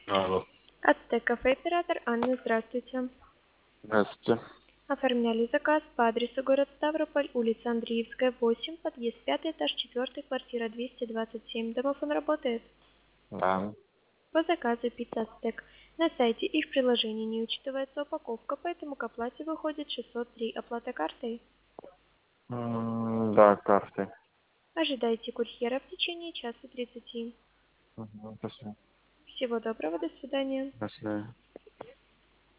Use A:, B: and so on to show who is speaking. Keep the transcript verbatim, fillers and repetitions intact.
A: Алло.
B: Ацтек кафе оператор Анна, здравствуйте.
A: Здравствуйте.
B: Оформляли заказ по адресу город Ставрополь, улица Андреевская, восемь, подъезд пятый, этаж четвертый, квартира двести двадцать семь. Домофон работает.
A: Да.
B: По заказу пицца Ацтек. На сайте и в приложении не учитывается упаковка, поэтому к оплате выходит шестьсот три. Оплата картой.
A: М, Да, карты.
B: Ожидайте курьера в течение часа тридцати.
A: Мгм, Спасибо.
B: Всего доброго, до свидания.
A: До свидания.